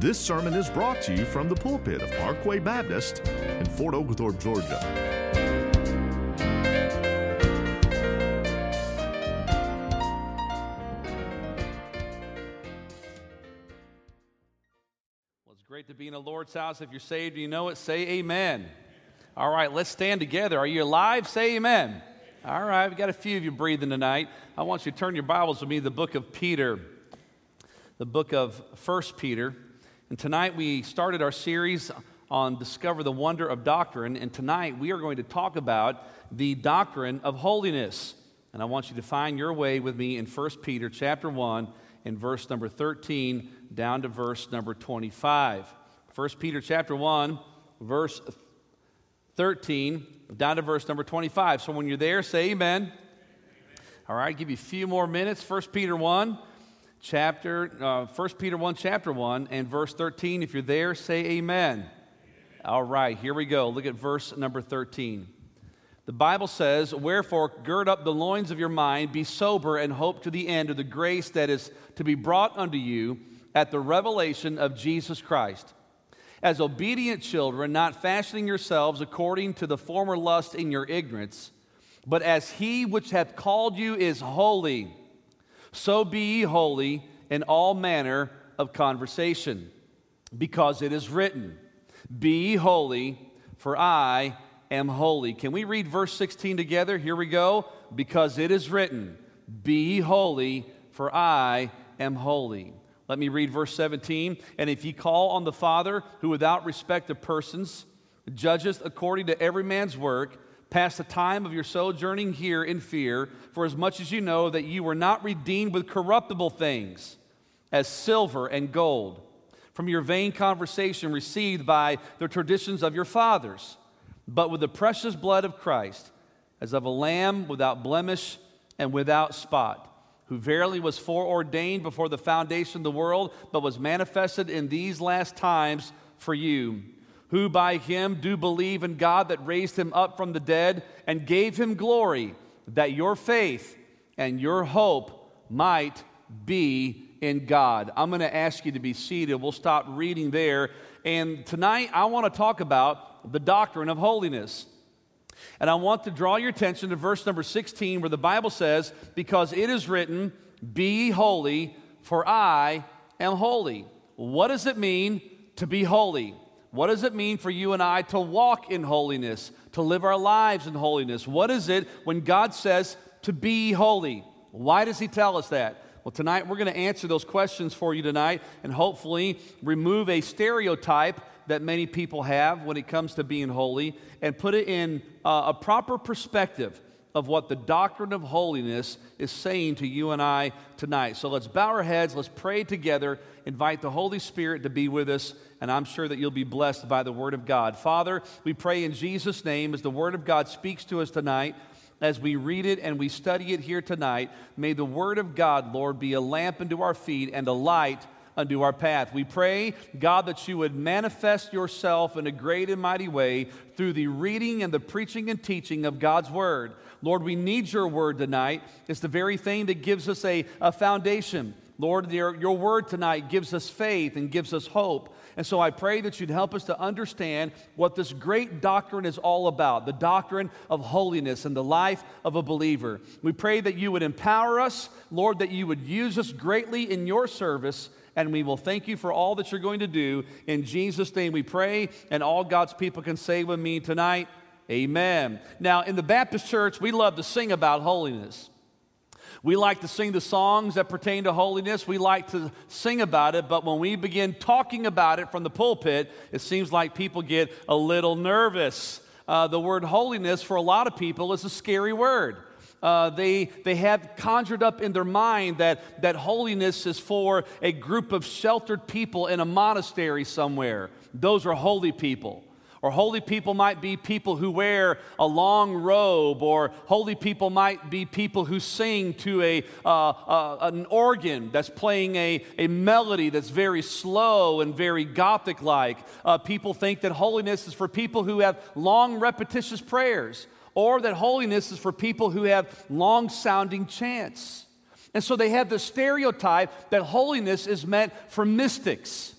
This sermon is brought to you from the pulpit of Parkway Baptist in Fort Oglethorpe, Georgia. Well, it's great to be in the Lord's house. If you're saved, you know it, say amen. All right, let's stand together. Are you alive? Say amen. All right, we've got a few of you breathing tonight. I want you to turn your Bibles with me to the book of Peter, the book of 1 Peter. And tonight we started our series on Discover the Wonder of Doctrine. And tonight we are going to talk about the doctrine of holiness. And I want you to find your way with me in 1 Peter chapter 1 and verse number 13 down to verse number 25. 1 Peter chapter 1, verse 13 down to verse number 25. So when you're there, say amen. All right, give you a few more minutes. 1 Peter 1, chapter 1, and verse 13. If you're there, say amen. All right, here we go. Look at verse number 13. The Bible says, "Wherefore gird up the loins of your mind, be sober, and hope to the end of the grace that is to be brought unto you at the revelation of Jesus Christ. As obedient children, not fashioning yourselves according to the former lust in your ignorance, but as he which hath called you is holy, so be ye holy in all manner of conversation. Because it is written, Be ye holy, for I am holy." Can we read verse 16 together? Here we go. Because it is written, Be ye holy, for I am holy. Let me read verse 17. "And if ye call on the Father, who without respect of persons judgeth according to every man's work, pass the time of your sojourning here in fear, for as much as you know that you were not redeemed with corruptible things, as silver and gold, from your vain conversation received by the traditions of your fathers, but with the precious blood of Christ, as of a lamb without blemish and without spot, who verily was foreordained before the foundation of the world, but was manifested in these last times for you, who by him do believe in God that raised him up from the dead and gave him glory, that your faith and your hope might be in God." I'm going to ask you to be seated. We'll stop reading there. And tonight I want to talk about the doctrine of holiness. And I want to draw your attention to verse number 16, where the Bible says, "Because it is written, Be ye holy, for I am holy." What does it mean to be holy? What does it mean for you and I to walk in holiness, to live our lives in holiness? What is it when God says to be holy? Why does he tell us that? Well, tonight we're going to answer those questions for you tonight and hopefully remove a stereotype that many people have when it comes to being holy and put it in a proper perspective of what the doctrine of holiness is saying to you and I tonight. So let's bow our heads, let's pray together, invite the Holy Spirit to be with us, and I'm sure that you'll be blessed by the Word of God. Father, we pray in Jesus' name as the Word of God speaks to us tonight, as we read it and we study it here tonight, may the Word of God, Lord, be a lamp unto our feet and a light unto our path. We pray, God, that you would manifest yourself in a great and mighty way through the reading and the preaching and teaching of God's Word. Lord, we need your Word tonight. It's the very thing that gives us a foundation. Lord, your Word tonight gives us faith and gives us hope. And so I pray that you'd help us to understand what this great doctrine is all about, the doctrine of holiness in the life of a believer. We pray that you would empower us, Lord, that you would use us greatly in your service, and we will thank you for all that you're going to do. In Jesus' name we pray, and all God's people can say with me tonight, amen. Now, in the Baptist church, we love to sing about holiness. We like to sing the songs that pertain to holiness. We like to sing about it, but when we begin talking about it from the pulpit, it seems like people get a little nervous. The word holiness for a lot of people is a scary word. They have conjured up in their mind that holiness is for a group of sheltered people in a monastery somewhere. Those are holy people. Or holy people might be people who wear a long robe, or holy people might be people who sing to an organ that's playing a melody that's very slow and very Gothic-like. People think that holiness is for people who have long, repetitious prayers, or that holiness is for people who have long-sounding chants. And so they have the stereotype that holiness is meant for mystics.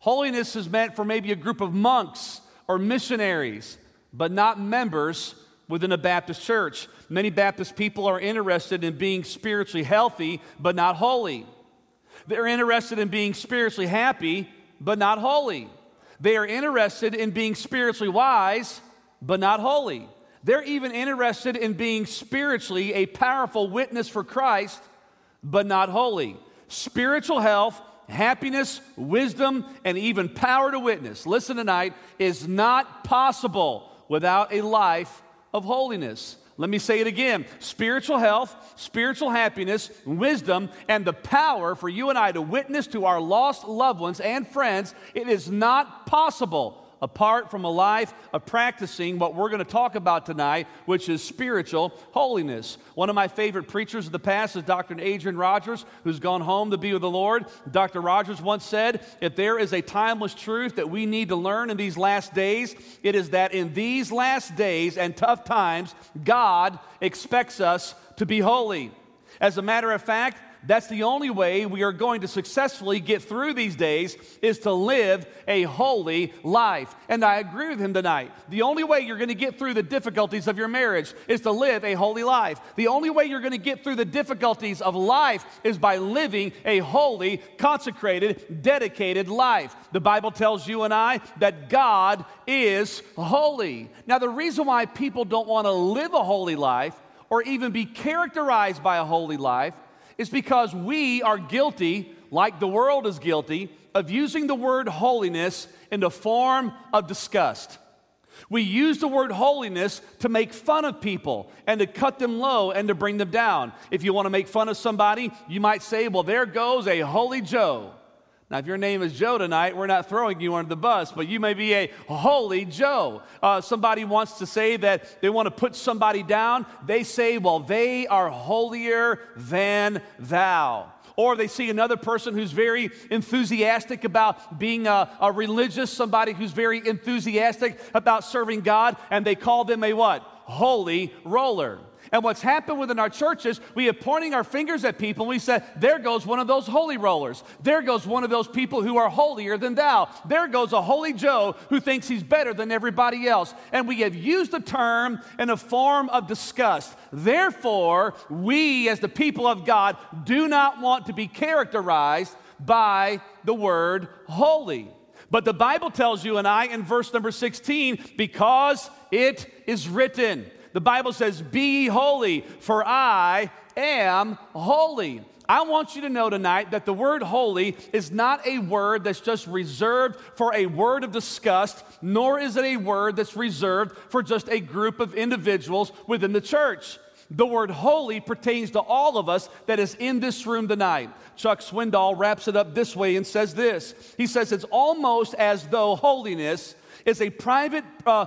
Holiness is meant for maybe a group of monks or missionaries, but not members within a Baptist church. Many Baptist people are interested in being spiritually healthy, but not holy. They're interested in being spiritually happy, but not holy. They are interested in being spiritually wise, but not holy. They're even interested in being spiritually a powerful witness for Christ, but not holy. Spiritual health, happiness, wisdom, and even power to witness, listen tonight, is not possible without a life of holiness. Let me say it again. Spiritual health, spiritual happiness, wisdom, and the power for you and I to witness to our lost loved ones and friends, it is not possible apart from a life of practicing what we're going to talk about tonight, which is spiritual holiness. One of my favorite preachers of the past is Dr. Adrian Rogers, who's gone home to be with the Lord. Dr. Rogers once said, if there is a timeless truth that we need to learn in these last days, it is that in these last days and tough times, God expects us to be holy. As a matter of fact, that's the only way we are going to successfully get through these days is to live a holy life. And I agree with him tonight. The only way you're going to get through the difficulties of your marriage is to live a holy life. The only way you're going to get through the difficulties of life is by living a holy, consecrated, dedicated life. The Bible tells you and I that God is holy. Now, the reason why people don't want to live a holy life or even be characterized by a holy life is because we are guilty, like the world is guilty, of using the word holiness in the form of disgust. We use the word holiness to make fun of people and to cut them low and to bring them down. If you want to make fun of somebody, you might say, well, there goes a holy Joe. Now, if your name is Joe tonight, we're not throwing you under the bus, but you may be a holy Joe. Somebody wants to say that they want to put somebody down. They say, well, they are holier than thou. Or they see another person who's very enthusiastic about being a religious, somebody who's very enthusiastic about serving God, and they call them a what? Holy roller. And what's happened within our churches, we are pointing our fingers at people and we say, there goes one of those holy rollers. There goes one of those people who are holier than thou. There goes a holy Joe who thinks he's better than everybody else. And we have used the term in a form of disgust. Therefore, we as the people of God do not want to be characterized by the word holy. But the Bible tells you and I in verse number 16, because it is written. The Bible says, be ye holy, for I am holy. I want you to know tonight that the word holy is not a word that's just reserved for a word of disgust, nor is it a word that's reserved for just a group of individuals within the church. The word holy pertains to all of us that is in this room tonight. Chuck Swindoll wraps it up this way and says this. He says, it's almost as though holiness is a private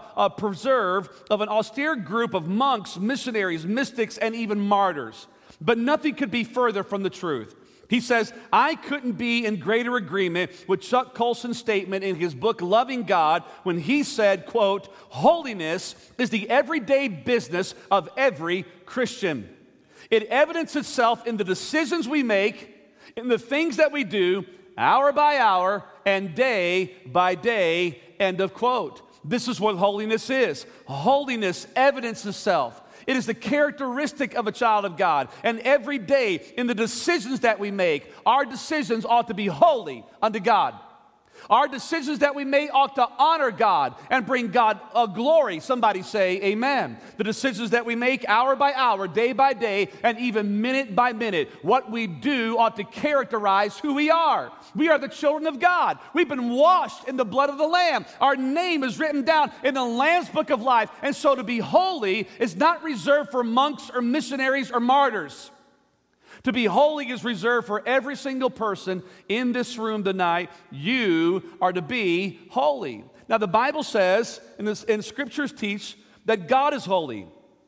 preserve of an austere group of monks, missionaries, mystics, and even martyrs. But nothing could be further from the truth. He says, I couldn't be in greater agreement with Chuck Colson's statement in his book, Loving God, when he said, quote, holiness is the everyday business of every Christian. It evidences itself in the decisions we make, in the things that we do, hour by hour and day by day, end of quote. This is what holiness is. Holiness evidences itself. It is the characteristic of a child of God. And every day in the decisions that we make, our decisions ought to be holy unto God. Our decisions that we make ought to honor God and bring God a glory. Somebody say amen. The decisions that we make hour by hour, day by day, and even minute by minute, what we do ought to characterize who we are. We are the children of God. We've been washed in the blood of the Lamb. Our name is written down in the Lamb's book of life. And so to be holy is not reserved for monks or missionaries or martyrs. To be holy is reserved for every single person in this room tonight. You are to be holy. Now, the Bible says, and Scriptures teach, that God is holy.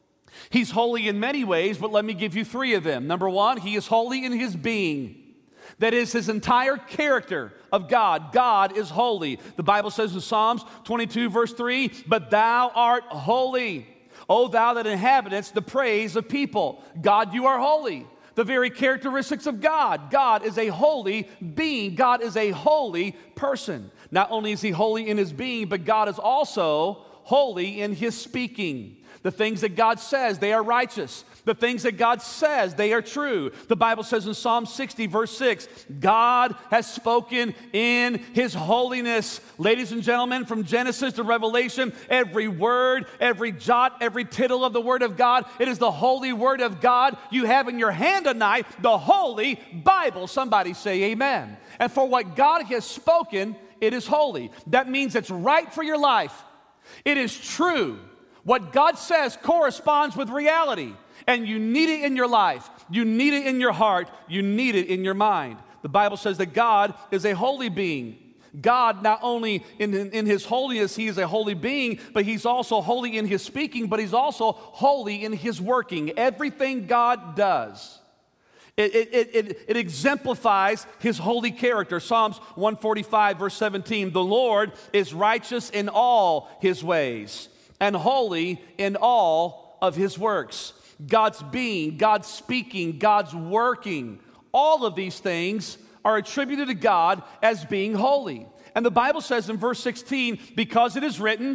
He's holy in many ways, but let me give you three of them. Number one, He is holy in His being. That is His entire character of God. God is holy. The Bible says in Psalms 22, verse 3, but thou art holy, O thou that inhabitest the praise of people. God, you are holy. the very characteristics of God. God is a holy being. God is a holy person. Not only is he holy in his being, but God is also holy in his speaking. The things that God says, they are righteous. The things that God says, they are true. The Bible says in Psalm 60, verse 6, God has spoken in his holiness. Ladies and gentlemen, from Genesis to Revelation, every word, every jot, every tittle of the Word of God, it is the holy Word of God you have in your hand tonight, the Holy Bible. Somebody say amen. And for what God has spoken, it is holy. That means it's right for your life. It is true. What God says corresponds with reality, and you need it in your life. You need it in your heart. You need it in your mind. The Bible says that God is a holy being. God, not only in his holiness, he is a holy being, but he's also holy in his speaking, but he's also holy in his working. Everything God does, it exemplifies his holy character. Psalms 145, verse 17, the Lord is righteous in all his ways and holy in all of his works. God's being, God's speaking, God's working, all of these things are attributed to God as being holy. And the Bible says in verse 16, because it is written,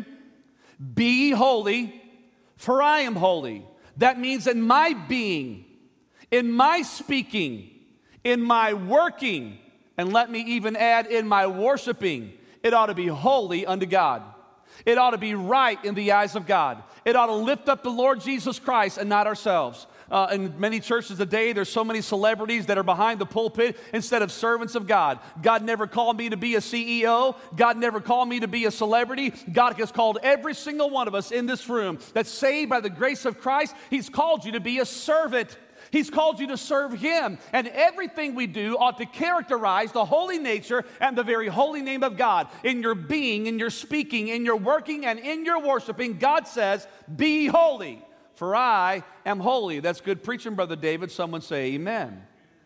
be holy, for I am holy. That means in my being, in my speaking, in my working, and let me even add in my worshiping, it ought to be holy unto God. It ought to be right in the eyes of God. It ought to lift up the Lord Jesus Christ and not ourselves. In many churches today, there's so many celebrities that are behind the pulpit instead of servants of God. God never called me to be a CEO. God never called me to be a celebrity. God has called every single one of us in this room that's saved by the grace of Christ. He's called you to be a servant. He's called you to serve him. And everything we do ought to characterize the holy nature and the very holy name of God. In your being, in your speaking, in your working, and in your worshiping, God says, be holy, for I am holy. That's good preaching, Brother David. Someone say amen.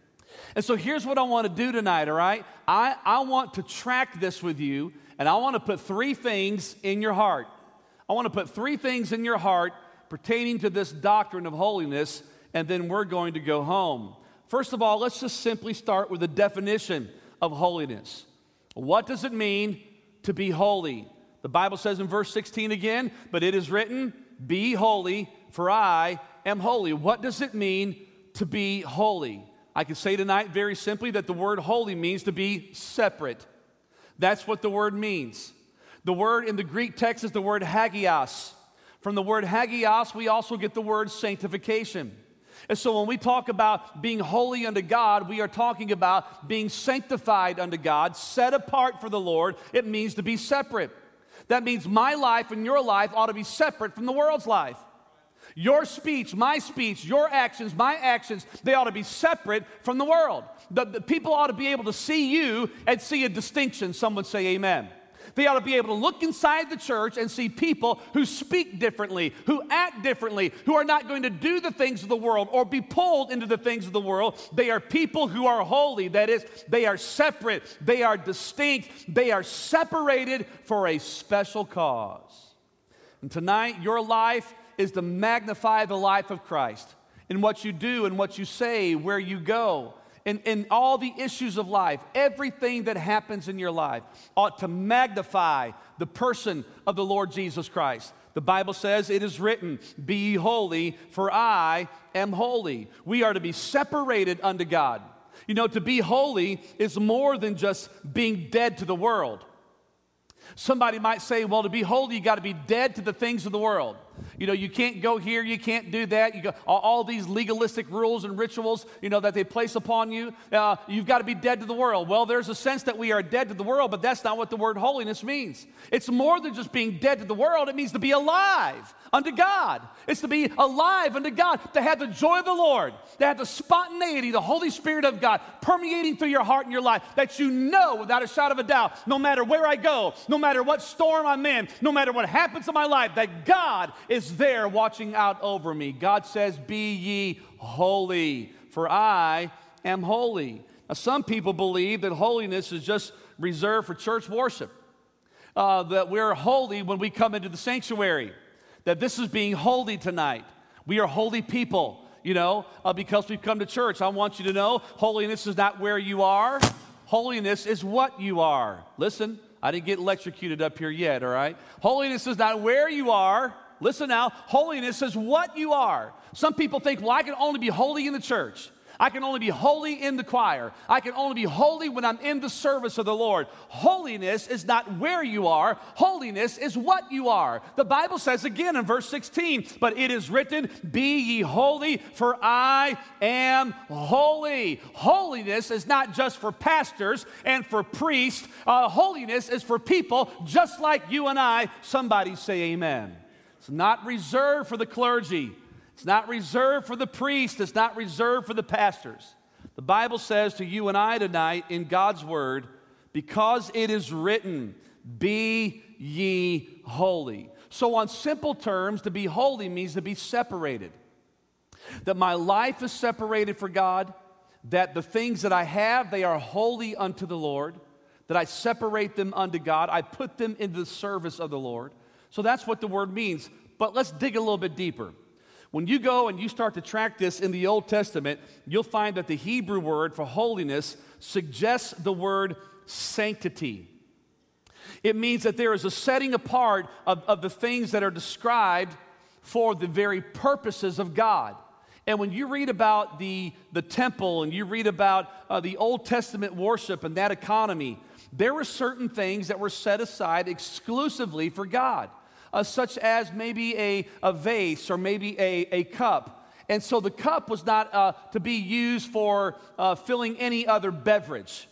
And so here's what I want to do tonight, all right? I want to track this with you, and I want to put three things in your heart. I want to put three things in your heart pertaining to this doctrine of holiness, and then we're going to go home. First of all, let's just simply start with a definition of holiness. What does it mean to be holy? The Bible says in verse 16 again, but it is written, be holy, for I am holy. What does it mean to be holy? I can say tonight very simply that the word holy means to be separate. That's what the word means. The word in the Greek text is the word hagios. From the word hagios, we also get the word sanctification. And so when we talk about being holy unto God, we are talking about being sanctified unto God, set apart for the Lord. It means to be separate. That means my life and your life ought to be separate from the world's life. Your speech, your actions, my actions, they ought to be separate from the world. The people ought to be able to see you and see a distinction. Someone say amen. They ought to be able to look inside the church and see people who speak differently, who act differently, who are not going to do the things of the world or be pulled into the things of the world. They are people who are holy. That is, they are separate, they are distinct, they are separated for a special cause. And tonight, your life is to magnify the life of Christ in what you do and what you say, where you go. In all the issues of life, everything that happens in your life ought to magnify the person of the Lord Jesus Christ. The Bible says, it is written, be ye holy, for I am holy. We are to be separated unto God. You know, to be holy is more than just being dead to the world. Somebody might say, well, to be holy, you got to be dead to the things of the world. You know, you can't go here, you can't do that. You go, all these legalistic rules and rituals, that they place upon you. You've got to be dead to the world. Well, there's a sense that we are dead to the world, but that's not what the word holiness means. It's more than just being dead to the world. It means to be alive unto God. It's to be alive unto God, to have the joy of the Lord, to have the spontaneity, the Holy Spirit of God permeating through your heart and your life, that you know without a shadow of a doubt, no matter where I go, no matter what storm I'm in, no matter what happens in my life, that God is there watching out over me. God says, be ye holy, for I am holy. Now, some people believe that holiness is just reserved for church worship, that we're holy when we come into the sanctuary, that this is being holy tonight. We are holy people. because we've come to church. I want you to know holiness is not where you are. Holiness is what you are. Listen, I didn't get electrocuted up here yet, all right? Holiness is not where you are. Listen now, holiness is what you are. Some people think, well, I can only be holy in the church. I can only be holy in the choir. I can only be holy when I'm in the service of the Lord. Holiness is not where you are. Holiness is what you are. The Bible says again in verse 16, but it is written, be ye holy, for I am holy. Holiness is not just for pastors and for priests. Holiness is for people just like you and I. Somebody say amen. It's not reserved for the clergy. It's not reserved for the priest. It's not reserved for the pastors. The Bible says to you and I tonight in God's word, because it is written, be ye holy. So on simple terms, to be holy means to be separated. That my life is separated for God, that the things that I have, they are holy unto the Lord, that I separate them unto God, I put them into the service of the Lord. So that's what the word means. But let's dig a little bit deeper. When you go and you start to track this in the Old Testament, you'll find that the Hebrew word for holiness suggests the word sanctity. It means that there is a setting apart of the things that are described for the very purposes of God. And when you read about the temple and you read about the Old Testament worship and that economy, there were certain things that were set aside exclusively for God. Such as maybe a vase or maybe a cup. And so the cup was not to be used for filling any other beverage.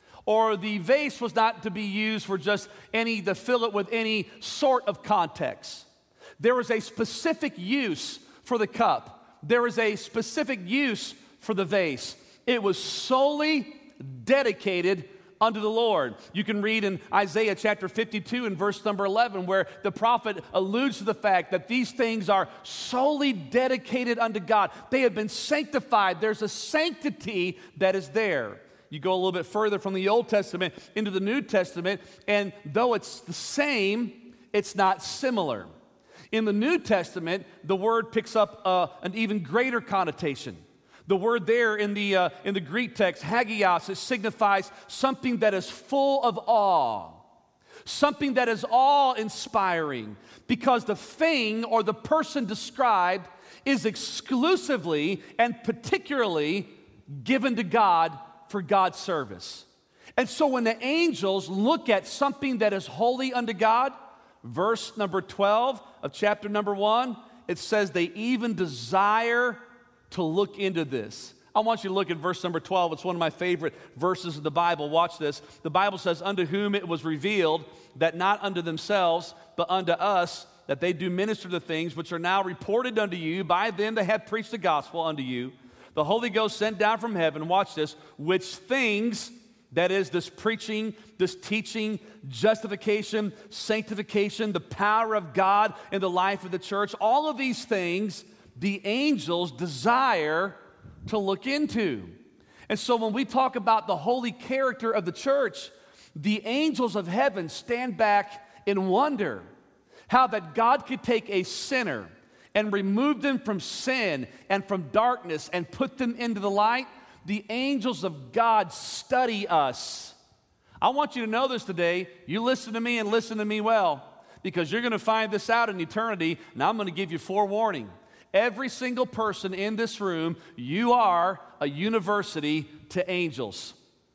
Or the vase was not to be used for just to fill it with any sort of context. There was a specific use for the cup. There was a specific use for the vase. It was solely dedicated unto the Lord. You can read in Isaiah chapter 52 and verse number 11 where the prophet alludes to the fact that these things are solely dedicated unto God. They have been sanctified. There's a sanctity that is there. You go a little bit further from the Old Testament into the New Testament, and though it's the same, it's not similar. In the New Testament, the word picks up an even greater connotation. The word there in the Greek text, hagios, it signifies something that is full of awe, something that is awe-inspiring, because the thing or the person described is exclusively and particularly given to God for God's service. And so when the angels look at something that is holy unto God, verse number 12 of chapter number 1, it says they even desire to look into this. I want you to look at verse number 12. It's one of my favorite verses of the Bible. Watch this. The Bible says, unto whom it was revealed that not unto themselves, but unto us, that they do minister the things which are now reported unto you by them that have preached the gospel unto you. The Holy Ghost sent down from heaven, watch this, which things, that is this preaching, this teaching, justification, sanctification, the power of God in the life of the church, all of these things the angels desire to look into. And so when we talk about the holy character of the church, the angels of heaven stand back in wonder how that God could take a sinner and remove them from sin and from darkness and put them into the light. The angels of God study us. I want you to know this today. You listen to me and listen to me well, because you're going to find this out in eternity, and I'm going to give you forewarning. Every single person in this room, you are a university to angels.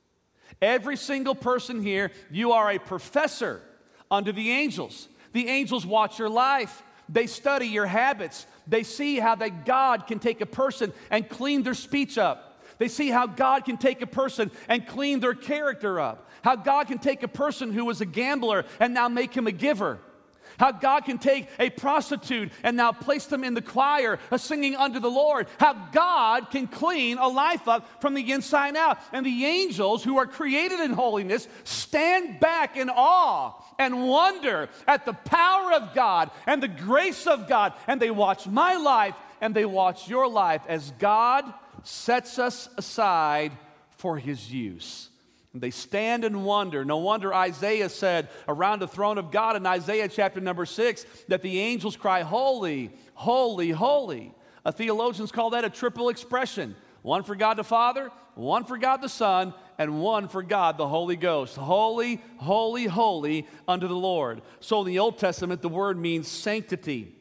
Every single person here, you are a professor unto the angels. The angels watch your life. They study your habits. They see how that God can take a person and clean their speech up. They see how God can take a person and clean their character up. How God can take a person who was a gambler and now make him a giver. How God can take a prostitute and now place them in the choir singing unto the Lord. How God can clean a life up from the inside out. And the angels who are created in holiness stand back in awe and wonder at the power of God and the grace of God. And they watch my life and they watch your life as God sets us aside for His use. They stand and wonder. No wonder Isaiah said around the throne of God in Isaiah chapter number 6 that the angels cry, holy, holy, holy. Theologians call that a triple expression. One for God the Father, one for God the Son, and one for God the Holy Ghost. Holy, holy, holy unto the Lord. So in the Old Testament, the word means sanctity.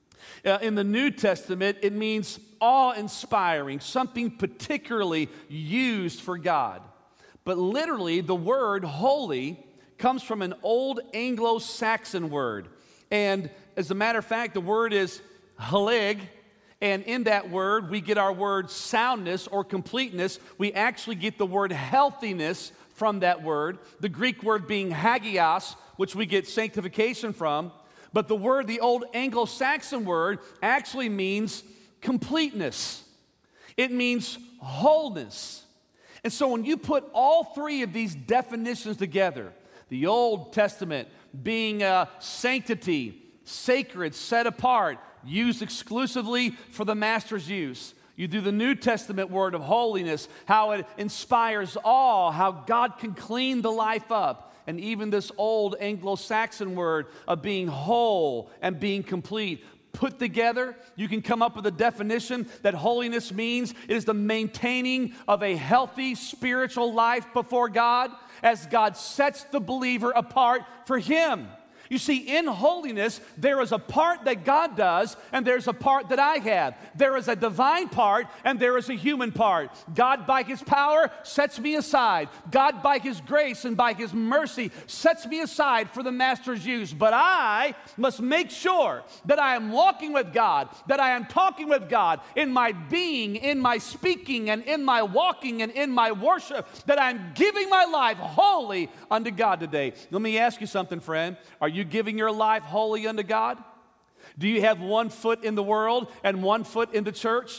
In the New Testament, it means awe-inspiring, something particularly used for God. But literally, the word holy comes from an old Anglo-Saxon word. And as a matter of fact, the word is halig. And in that word, we get our word soundness or completeness. We actually get the word healthiness from that word. The Greek word being hagios, which we get sanctification from. But the word, the old Anglo-Saxon word, actually means completeness. It means wholeness. And so when you put all three of these definitions together, the Old Testament being sanctity, sacred, set apart, used exclusively for the master's use. You do the New Testament word of holiness, how it inspires awe, how God can clean the life up. And even this old Anglo-Saxon word of being whole and being complete. Put together, you can come up with a definition that holiness means it is the maintaining of a healthy spiritual life before God as God sets the believer apart for Him. You see, in holiness, there is a part that God does, and there's a part that I have. There is a divine part, and there is a human part. God, by His power, sets me aside. God, by His grace and by His mercy, sets me aside for the master's use. But I must make sure that I am walking with God, that I am talking with God in my being, in my speaking, and in my walking, and in my worship, that I'm giving my life wholly unto God today. Let me ask you something, friend. Are you giving your life wholly unto God? Do you have one foot in the world and one foot in the church?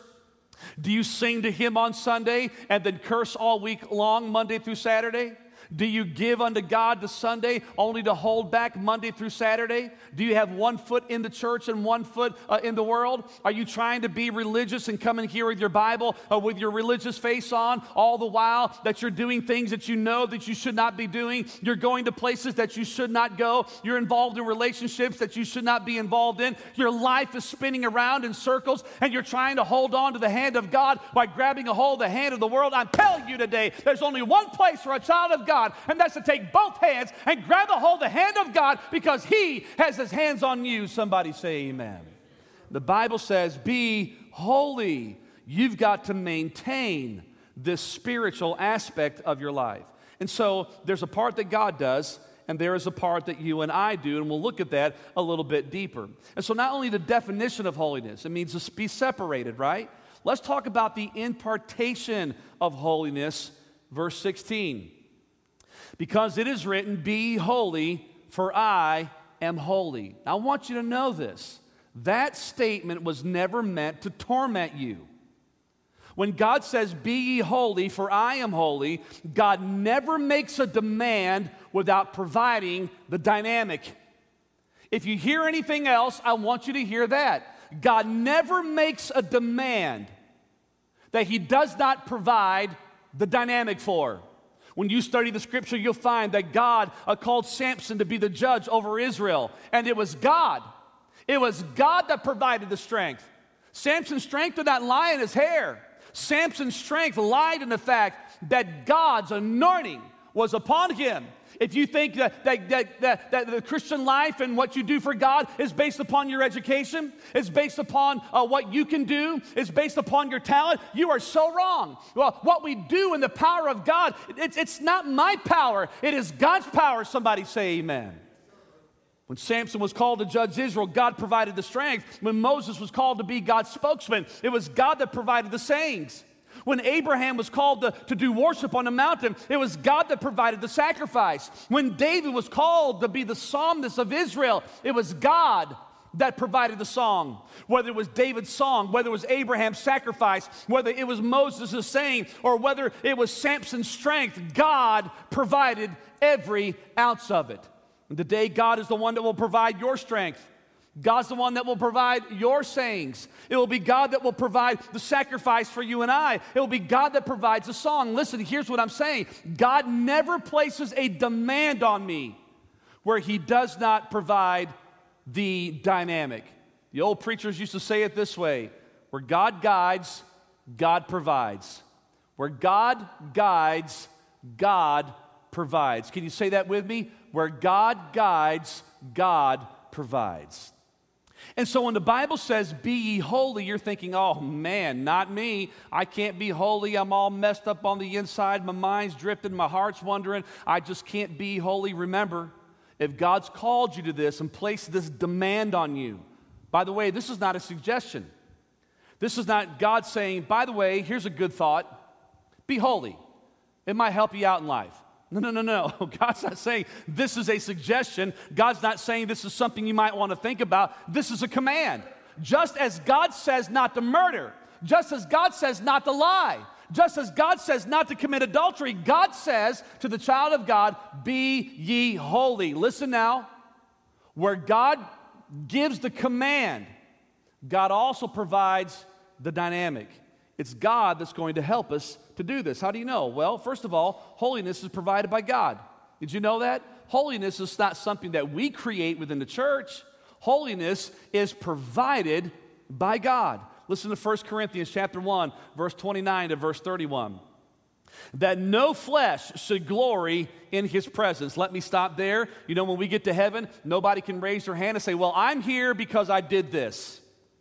Do you sing to Him on Sunday and then curse all week long, Monday through Saturday? Do you give unto God the Sunday only to hold back Monday through Saturday? Do you have one foot in the church and one foot in the world? Are you trying to be religious and come in here with your Bible with your religious face on all the while that you're doing things that you know that you should not be doing? You're going to places that you should not go. You're involved in relationships that you should not be involved in. Your life is spinning around in circles and you're trying to hold on to the hand of God by grabbing a hold of the hand of the world. I'm telling you today, there's only one place for a child of God, and that's to take both hands and grab a hold of the hand of God because He has His hands on you. Somebody say amen. The Bible says, be holy. You've got to maintain this spiritual aspect of your life. And so there's a part that God does, and there is a part that you and I do, and we'll look at that a little bit deeper. And so not only the definition of holiness, it means to be separated, right? Let's talk about the impartation of holiness, verse 16. Because it is written, be holy, for I am holy. Now, I want you to know this. That statement was never meant to torment you. When God says, be ye holy, for I am holy, God never makes a demand without providing the dynamic. If you hear anything else, I want you to hear that. God never makes a demand that He does not provide the dynamic for. When you study the Scripture, you'll find that God called Samson to be the judge over Israel. And it was God. It was God that provided the strength. Samson's strength did not lie in his hair. Samson's strength lied in the fact that God's anointing was upon him. If you think that the Christian life and what you do for God is based upon your education, it's based upon what you can do, it's based upon your talent, you are so wrong. Well, what we do in the power of God, it's not my power, it is God's power. Somebody say amen. When Samson was called to judge Israel, God provided the strength. When Moses was called to be God's spokesman, it was God that provided the sayings. When Abraham was called to do worship on the mountain, it was God that provided the sacrifice. When David was called to be the psalmist of Israel, it was God that provided the song. Whether it was David's song, whether it was Abraham's sacrifice, whether it was Moses' saying, or whether it was Samson's strength, God provided every ounce of it. And today, God is the one that will provide your strength. God's the one that will provide your sayings. It will be God that will provide the sacrifice for you and I. It will be God that provides the song. Listen, here's what I'm saying. God never places a demand on me where He does not provide the dynamic. The old preachers used to say it this way. Where God guides, God provides. Where God guides, God provides. Can you say that with me? Where God guides, God provides. And so when the Bible says, be ye holy, you're thinking, oh man, not me. I can't be holy. I'm all messed up on the inside. My mind's drifting. My heart's wandering. I just can't be holy. Remember, if God's called you to this and placed this demand on you, by the way, this is not a suggestion. This is not God saying, by the way, here's a good thought. Be holy. It might help you out in life. No. God's not saying this is a suggestion. God's not saying this is something you might want to think about. This is a command. Just as God says not to murder, just as God says not to lie, just as God says not to commit adultery, God says to the child of God, be ye holy. Listen now, where God gives the command, God also provides the dynamic. It's God that's going to help us to do this. How do you know? Well, first of all, holiness is provided by God. Did you know that? Holiness is not something that we create within the church. Holiness is provided by God. Listen to 1 Corinthians chapter 1, verse 29 to verse 31. That no flesh should glory in his presence. Let me stop there. You know, when we get to heaven, nobody can raise their hand and say, well, I'm here because I did this.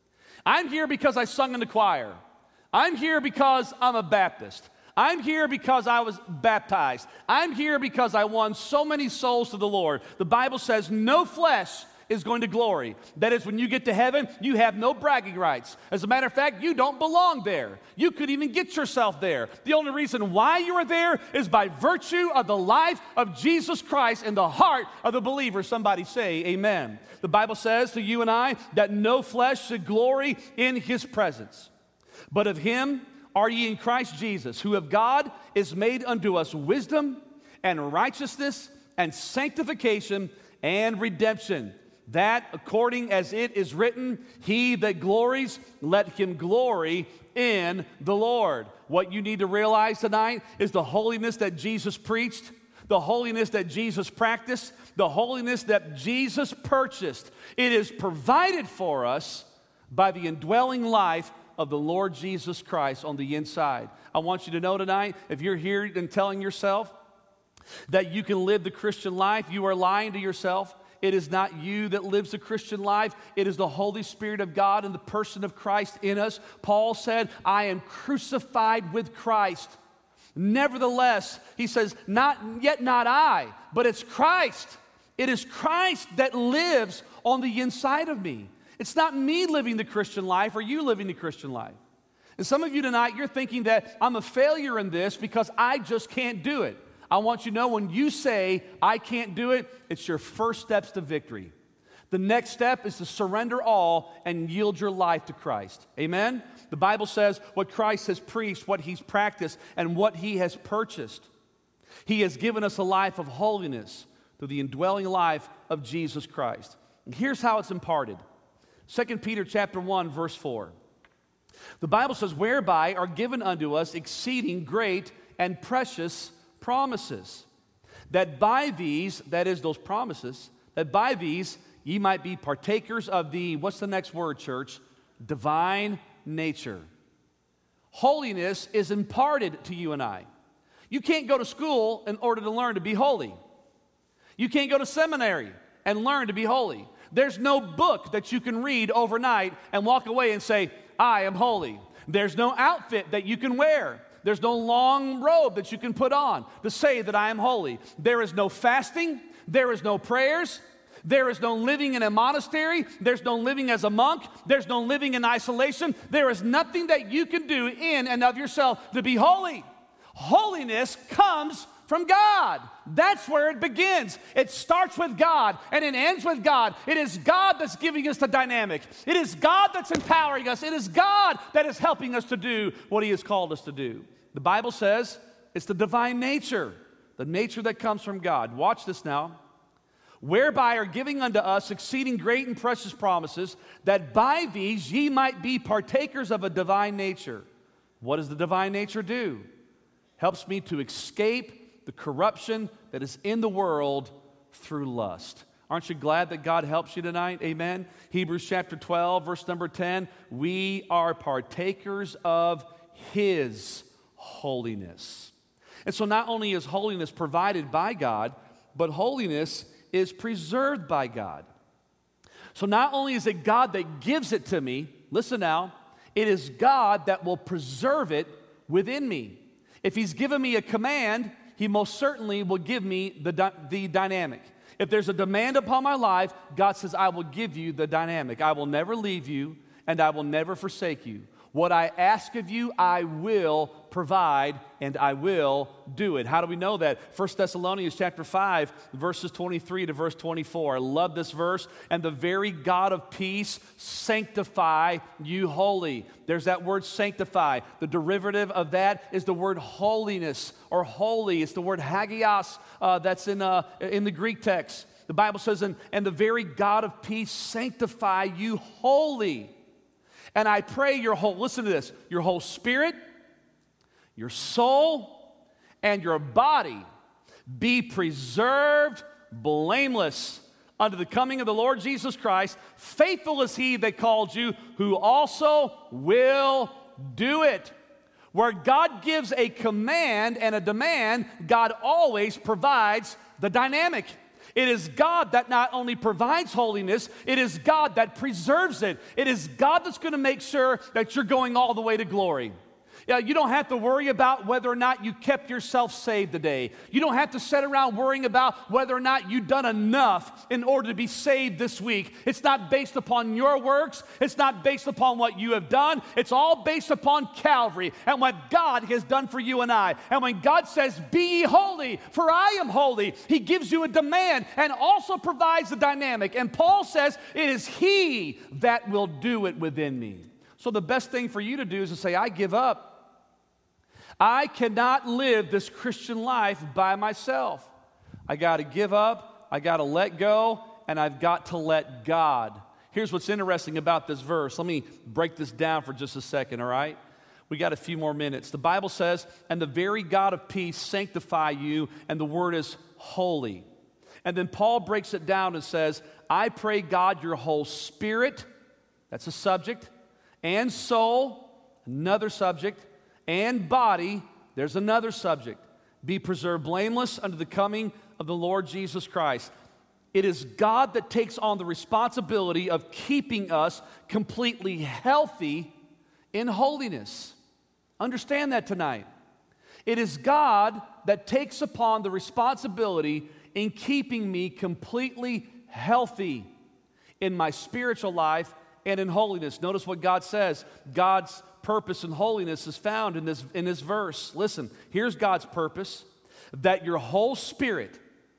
I'm here because I sung in the choir. I'm here because I'm a Baptist. I'm here because I was baptized. I'm here because I won so many souls to the Lord. The Bible says no flesh is going to glory. That is, when you get to heaven, you have no bragging rights. As a matter of fact, you don't belong there. You could even get yourself there. The only reason why you are there is by virtue of the life of Jesus Christ in the heart of the believer. Somebody say amen. The Bible says to you and I that no flesh should glory in his presence. But of him are ye in Christ Jesus, who of God is made unto us wisdom and righteousness and sanctification and redemption. That according as it is written, he that glories, let him glory in the Lord. What you need to realize tonight is the holiness that Jesus preached, the holiness that Jesus practiced, the holiness that Jesus purchased. It is provided for us by the indwelling life of the Lord Jesus Christ on the inside. I want you to know tonight, if you're here and telling yourself that you can live the Christian life, you are lying to yourself. It is not you that lives the Christian life. It is the Holy Spirit of God and the person of Christ in us. Paul said, I am crucified with Christ. Nevertheless, he says, not I, but it's Christ. It is Christ that lives on the inside of me. It's not me living the Christian life or you living the Christian life. And some of you tonight, you're thinking that I'm a failure in this because I just can't do it. I want you to know when you say, I can't do it, it's your first steps to victory. The next step is to surrender all and yield your life to Christ. Amen? The Bible says what Christ has preached, what he's practiced, and what he has purchased. He has given us a life of holiness through the indwelling life of Jesus Christ. And here's how it's imparted. 2 Peter chapter 1, verse 4. The Bible says, whereby are given unto us exceeding great and precious promises, that by these, that is those promises, that by these ye might be partakers of the, what's the next word, church? Divine nature. Holiness is imparted to you and I. You can't go to school in order to learn to be holy. You can't go to seminary and learn to be holy. There's no book that you can read overnight and walk away and say, I am holy. There's no outfit that you can wear. There's no long robe that you can put on to say that I am holy. There is no fasting. There is no prayers. There is no living in a monastery. There's no living as a monk. There's no living in isolation. There is nothing that you can do in and of yourself to be holy. Holiness comes from God. That's where it begins. It starts with God and it ends with God. It is God that's giving us the dynamic. It is God that's empowering us. It is God that is helping us to do what he has called us to do. The Bible says it's the divine nature, the nature that comes from God. Watch this now. Whereby are giving unto us exceeding great and precious promises, that by these ye might be partakers of a divine nature. What does the divine nature do? Helps me to escape the corruption that is in the world through lust. Aren't you glad that God helps you tonight? Amen. Hebrews chapter 12, verse number 10. We are partakers of His holiness. And so not only is holiness provided by God, but holiness is preserved by God. So not only is it God that gives it to me, listen now, it is God that will preserve it within me. If He's given me a command, He most certainly will give me the dynamic. If there's a demand upon my life, God says, I will give you the dynamic. I will never leave you, and I will never forsake you. What I ask of you, I will provide, and I will do it. How do we know that? 1 Thessalonians chapter 5, verses 23 to verse 24. I love this verse. And the very God of peace sanctify you wholly. There's that word sanctify. The derivative of that is the word holiness or holy. It's the word hagios that's in the Greek text. The Bible says, and the very God of peace sanctify you wholly. And I pray listen to this, your whole spirit, your soul, and your body be preserved blameless unto the coming of the Lord Jesus Christ. Faithful is He that called you, who also will do it. Where God gives a command and a demand, God always provides the dynamic. It is God that not only provides holiness, it is God that preserves it. It is God that's going to make sure that you're going all the way to glory. Yeah, you don't have to worry about whether or not you kept yourself saved today. You don't have to sit around worrying about whether or not you've done enough in order to be saved this week. It's not based upon your works. It's not based upon what you have done. It's all based upon Calvary and what God has done for you and I. And when God says, be ye holy, for I am holy, He gives you a demand and also provides the dynamic. And Paul says, it is He that will do it within me. So the best thing for you to do is to say, I give up. I cannot live this Christian life by myself. I got to give up, I got to let go, and I've got to let God. Here's what's interesting about this verse. Let me break this down for just a second, all right? We got a few more minutes. The Bible says, and the very God of peace sanctify you, and the word is holy. And then Paul breaks it down and says, I pray God your whole spirit, that's a subject, and soul, another subject, and body, there's another subject, be preserved blameless unto the coming of the Lord Jesus Christ. It is God that takes on the responsibility of keeping us completely healthy in holiness. Understand that tonight. It is God that takes upon the responsibility in keeping me completely healthy in my spiritual life and in holiness. Notice what God says. God's purpose and holiness is found in this verse. Listen, here's God's purpose, that your whole spirit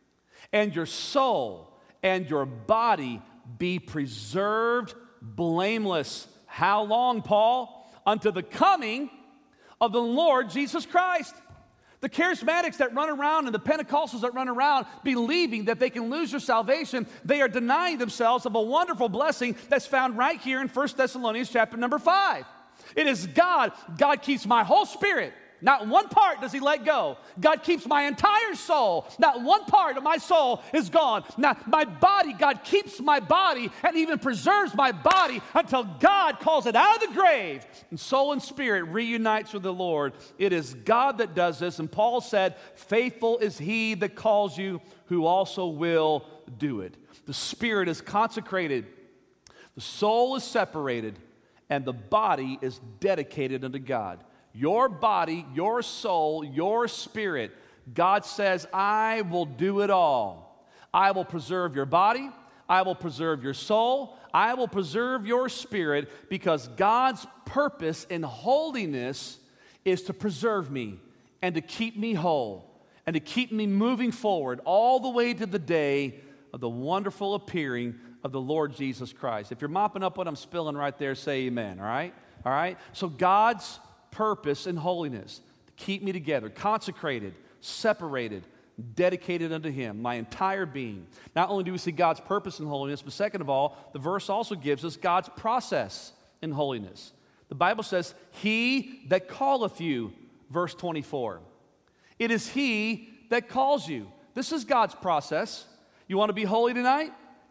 and your soul and your body be preserved blameless. How long, Paul? Unto the coming of the Lord Jesus Christ. The charismatics that run around and the Pentecostals that run around believing that they can lose their salvation, they are denying themselves of a wonderful blessing that's found right here in 1 Thessalonians chapter number 5. It is God. God keeps my whole spirit. Not one part does He let go. God keeps my entire soul. Not one part of my soul is gone. Now, my body, God keeps my body and even preserves my body until God calls it out of the grave. And soul and spirit reunites with the Lord. It is God that does this. And Paul said, faithful is He that calls you, who also will do it. The spirit is consecrated. The soul is separated. And the body is dedicated unto God. Your body, your soul, your spirit, God says, I will do it all. I will preserve your body. I will preserve your soul. I will preserve your spirit, because God's purpose in holiness is to preserve me and to keep me whole and to keep me moving forward all the way to the day of the wonderful appearing of the Lord Jesus Christ. If you're mopping up what I'm spilling right there, say amen, all right? All right? So God's purpose in holiness, to keep me together, consecrated, separated, dedicated unto Him, my entire being. Not only do we see God's purpose in holiness, but second of all, the verse also gives us God's process in holiness. The Bible says, He that calleth you, verse 24. It is He that calls you. This is God's process. You want to be holy tonight?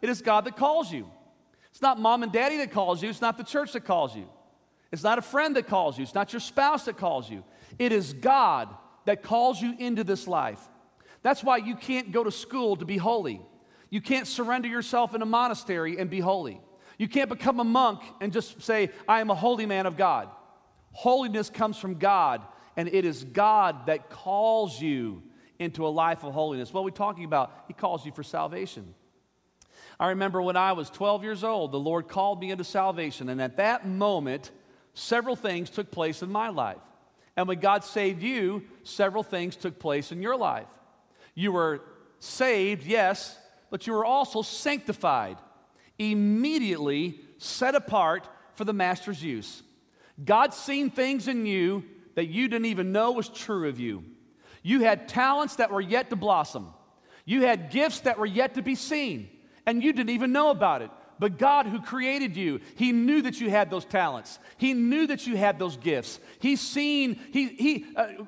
It is God that calls you. It's not mom and daddy that calls you. It's not the church that calls you. It's not a friend that calls you. It's not your spouse that calls you. It is God that calls you into this life. That's why you can't go to school to be holy. You can't surrender yourself in a monastery and be holy. You can't become a monk and just say, I am a holy man of God. Holiness comes from God, and it is God that calls you into a life of holiness. What are we talking about? He calls you for salvation. I remember when I was 12 years old, the Lord called me into salvation, and at that moment, several things took place in my life. And when God saved you, several things took place in your life. You were saved, yes, but you were also sanctified, immediately set apart for the Master's use. God's seen things in you that you didn't even know was true of you. You had talents that were yet to blossom. You had gifts that were yet to be seen, and you didn't even know about it. But God, who created you, He knew that you had those talents. He knew that you had those gifts. He's seen, we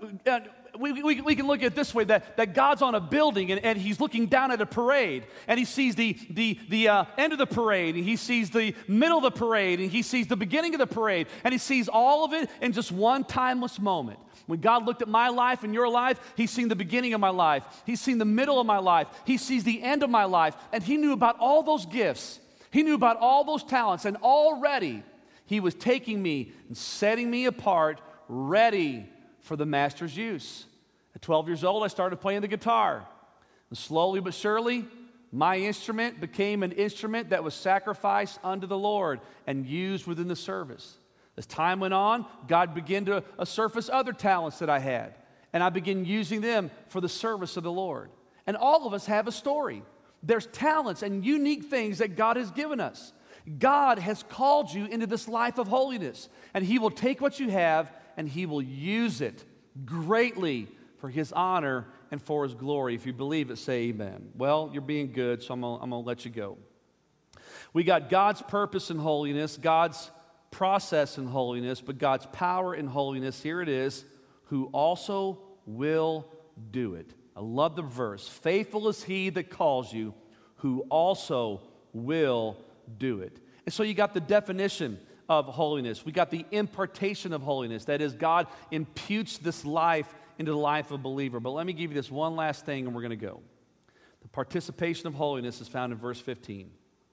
can look at it this way, that God's on a building and He's looking down at a parade, and He sees the end of the parade, and He sees the middle of the parade, and He sees the beginning of the parade, and He sees all of it in just one timeless moment. When God looked at my life and your life, He's seen the beginning of my life. He's seen the middle of my life. He sees the end of my life, and He knew about all those gifts. He knew about all those talents, and already He was taking me and setting me apart, ready for the Master's use. At 12 years old, I started playing the guitar. And slowly but surely, my instrument became an instrument that was sacrificed unto the Lord and used within the service. As time went on, God began to surface other talents that I had, and I began using them for the service of the Lord. And all of us have a story. There's talents and unique things that God has given us. God has called you into this life of holiness, and He will take what you have and He will use it greatly for His honor and for His glory. If you believe it, say amen. Well, you're being good, so I'm going to let you go. We got God's purpose in holiness, God's process in holiness, but God's power in holiness. Here it is, who also will do it. I love the verse. Faithful is He that calls you, who also will do it. And so you got the definition of holiness. We got the impartation of holiness. That is, God imputes this life into the life of a believer. But let me give you this one last thing, and we're going to go. The participation of holiness is found in verse 15.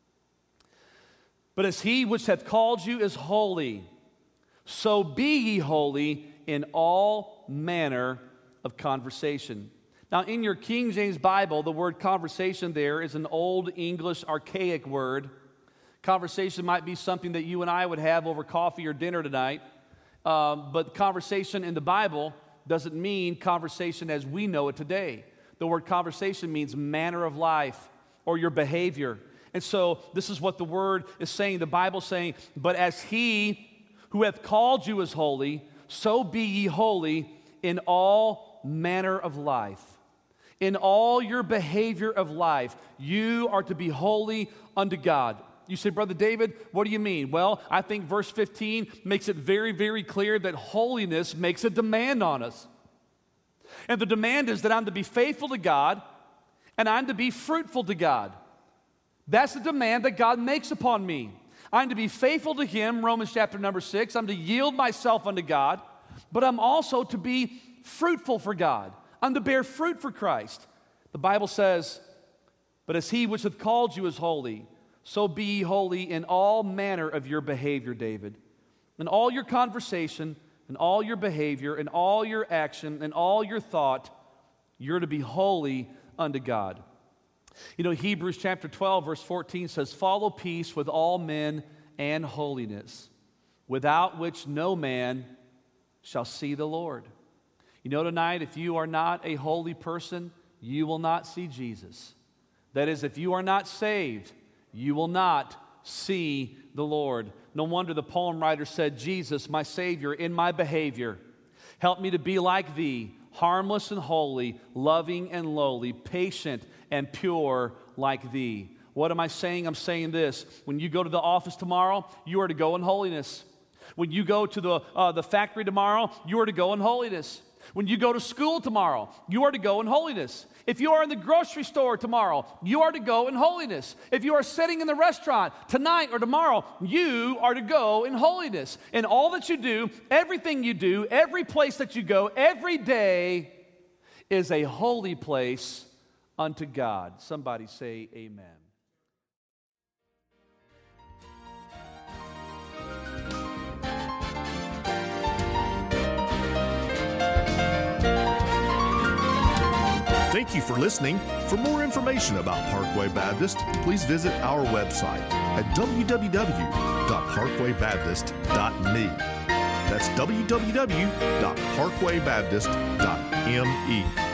But as He which hath called you is holy, so be ye holy in all manner of conversation. Now, in your King James Bible, the word conversation there is an old English archaic word. Conversation might be something that you and I would have over coffee or dinner tonight, but conversation in the Bible doesn't mean conversation as we know it today. The word conversation means manner of life or your behavior. And so this is what the word is saying, the Bible's saying, but as He who hath called you is holy, so be ye holy in all manner of life. In all your behavior of life, you are to be holy unto God. You say, Brother David, what do you mean? Well, I think verse 15 makes it very, very clear that holiness makes a demand on us. And the demand is that I'm to be faithful to God and I'm to be fruitful to God. That's the demand that God makes upon me. I'm to be faithful to Him, Romans chapter number 6. I'm to yield myself unto God, but I'm also to be fruitful for God. I'm to bear fruit for Christ. The Bible says, but as He which hath called you is holy, so be ye holy in all manner of your behavior, David. In all your conversation, in all your behavior, in all your action, in all your thought, you're to be holy unto God. You know, Hebrews chapter 12, verse 14 says, follow peace with all men and holiness, without which no man shall see the Lord. You know, tonight, if you are not a holy person, you will not see Jesus. That is, if you are not saved, you will not see the Lord. No wonder the poem writer said, Jesus, my Savior, in my behavior, help me to be like Thee, harmless and holy, loving and lowly, patient and pure like Thee. What am I saying? I'm saying this. When you go to the office tomorrow, you are to go in holiness. When you go to the factory tomorrow, you are to go in holiness. When you go to school tomorrow, you are to go in holiness. If you are in the grocery store tomorrow, you are to go in holiness. If you are sitting in the restaurant tonight or tomorrow, you are to go in holiness. In all that you do, everything you do, every place that you go, every day is a holy place unto God. Somebody say amen. Thank you for listening. For more information about Parkway Baptist, please visit our website at www.parkwaybaptist.me. That's www.parkwaybaptist.me.